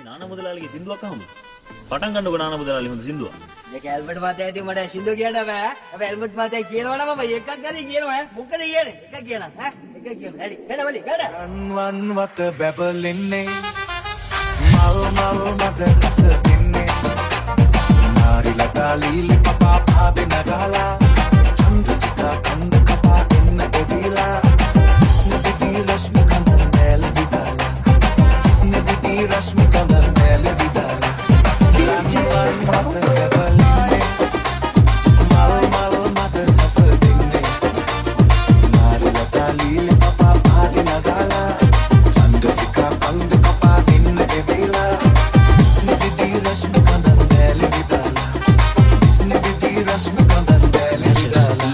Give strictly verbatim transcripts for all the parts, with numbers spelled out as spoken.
නාන මුදලාලිගේ සින්දුවක් අහමු. පටන් ගන්නකො නාන මුදලාලි හොඳ සින්දුවක්. මේක ඇල්බර්ට් මහත්තයා ඉතින් මට සින්දුව කියන්න බෑ. හැබැයි ඇල්බර්ට් මහත්තයා කියනවා නම් මම එකක් ගන්නේ කියනවා ඈ. මොකද කියන්නේ? එකක් කියනවා ඈ. එකක් කියනවා. හරි. ගන්න බලි ගන්න. රන්වන් වත බැබලෙන්නේ මල් මල් මත රස දෙන්නේ නාරි ලතා ලීලි පපා පාදේ නගාලා චන්ද්‍රසිකා කන්ද කපා එන්න එවිලා ස්නේහි රශ්මි කන්ද මැල විදාලා ස්නේහි රශ්මි කන්ද මැල විදාලා රන්වන් වත බැබලෙන්නේ මල් මල් මත රස දෙන්නේ නාරි ලතා ලීලි පපා පාදේ නගාලා චන්ද්‍රසිකා කන්ද කපා එන්න එවිලා ස්නේහි රශ්මි කන්ද මැල විදාලා ස්නේහි රශ්මි කන්ද මැල විදාලා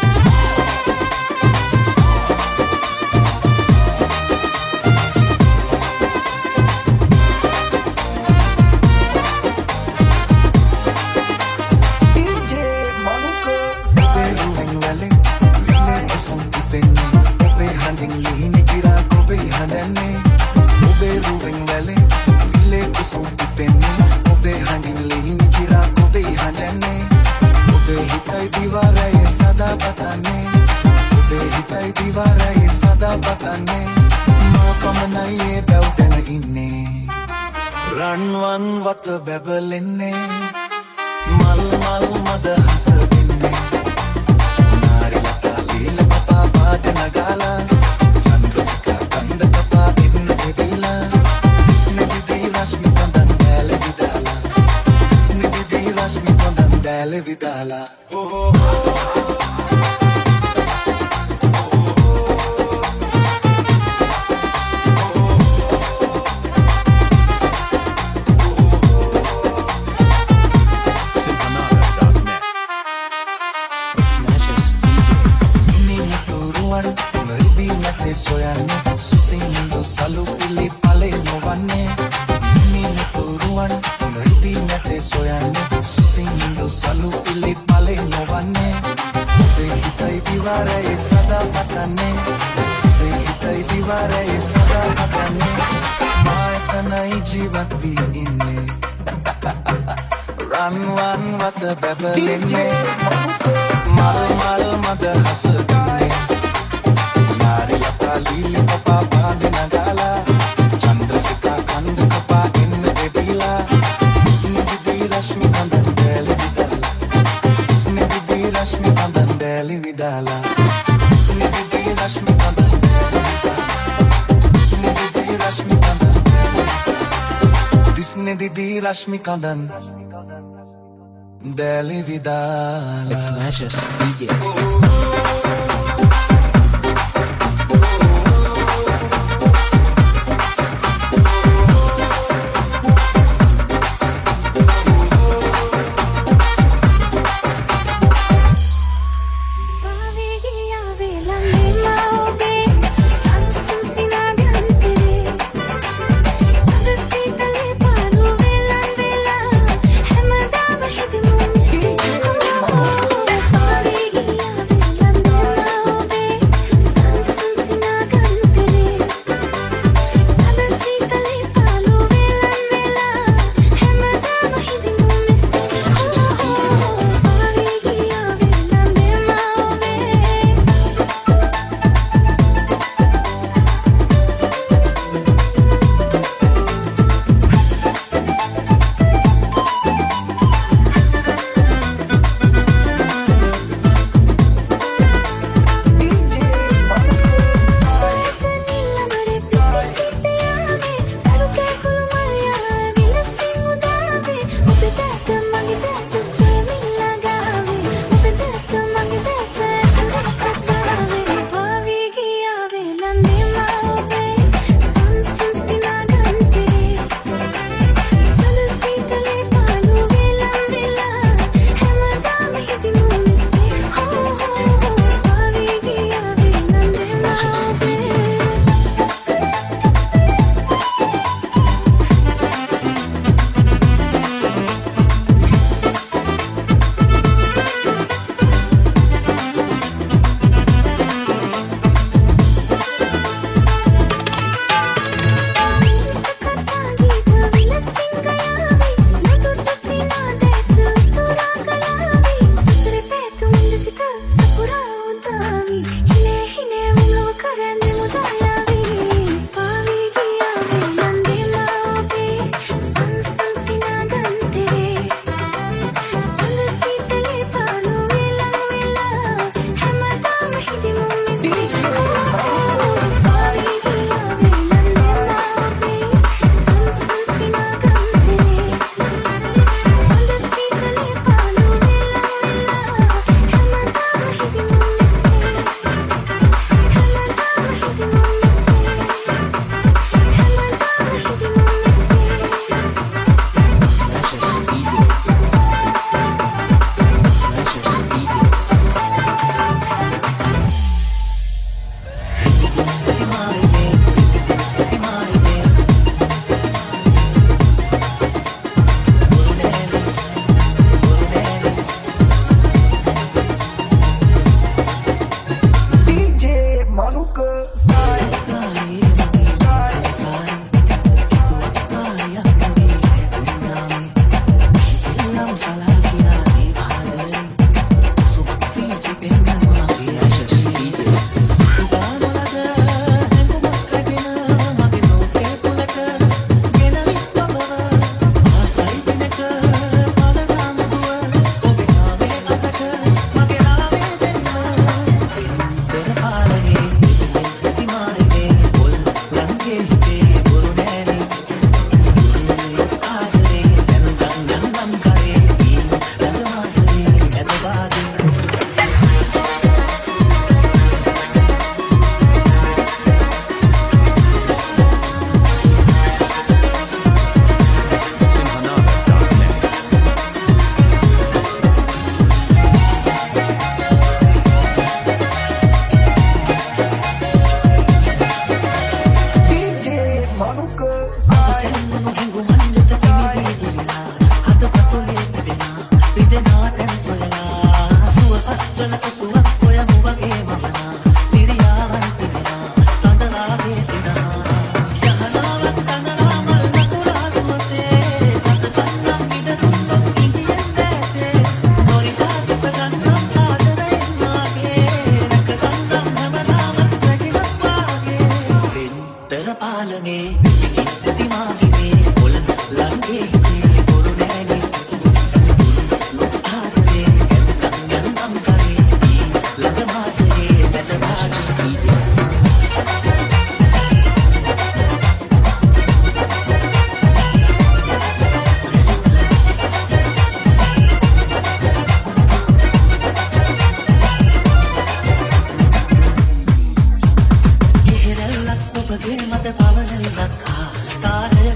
රන්වන් වත බැබලෙන්නේ මල් මල් මද හස දෙන්නේ නාරි ලතා ලීල පපා පාද නගාලා චන්ද්‍රසිකා කන්ද කපා එන්න එවිලා ස්නේහි රශ්මි කන්දන් දැල විදාලා ස්නේහි රශ්මි කන්දන් දැල විදාලා soyanne susingo salu pili pale novanne nini turuan ngardi nate soyanne susingo salu pili pale novanne te hitai divare sada patane te hitai divare sada patane maetanai jivat vi inne ranwan wat bebelenne mal mal mad hasudne නාරි ලතා ලීලි පපා පාදේ නගාලා චන්ද්‍රසිකා කන්ද කපා එන්න එවිලා ස්නේහි රශ්මි කන්දන් දැල විදාලා ස්නේහි රශ්මි කන්දන් දැල විදාලා ස්නේහි රශ්මි කන්දන් දැල විදාලා ස්නේහි රශ්මි කන්දන් ස්නේහි රශ්මි කන්දන් දැල විදාලා Let's smash us D Js. London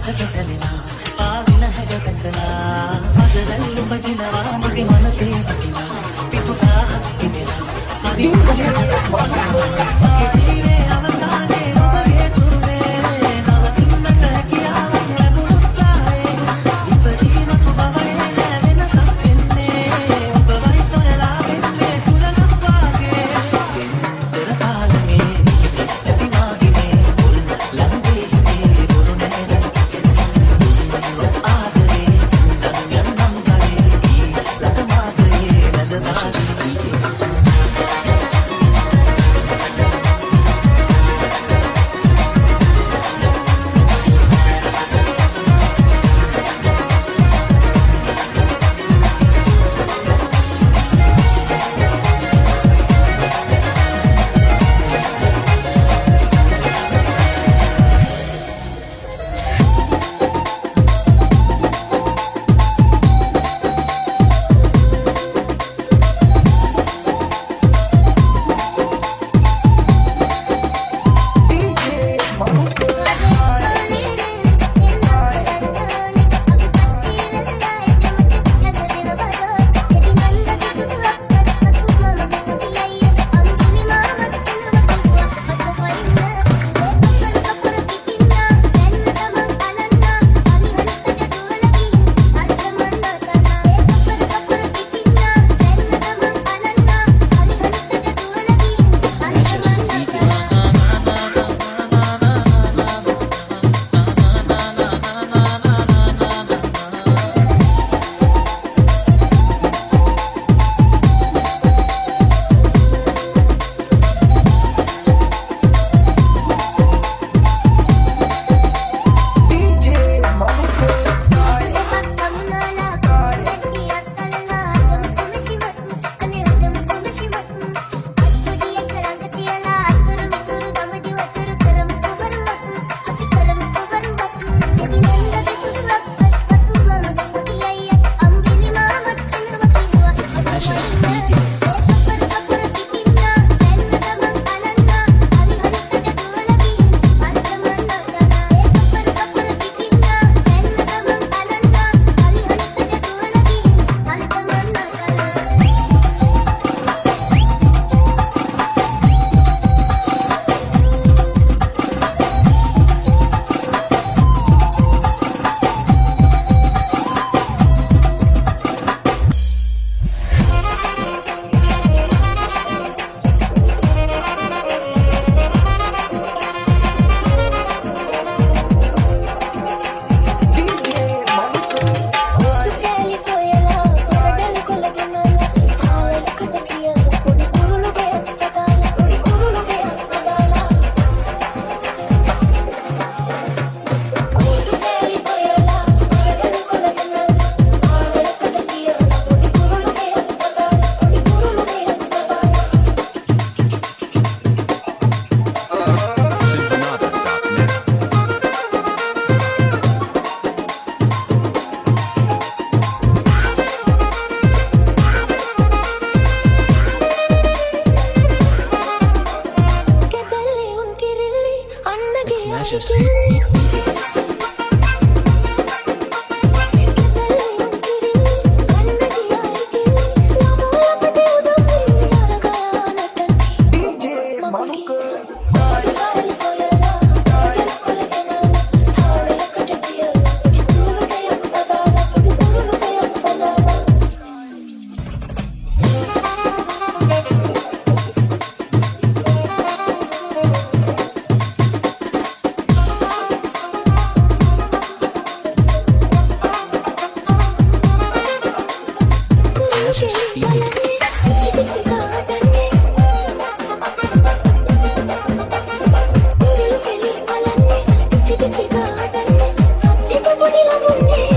Chica, chica, chica, chica, chica, chica,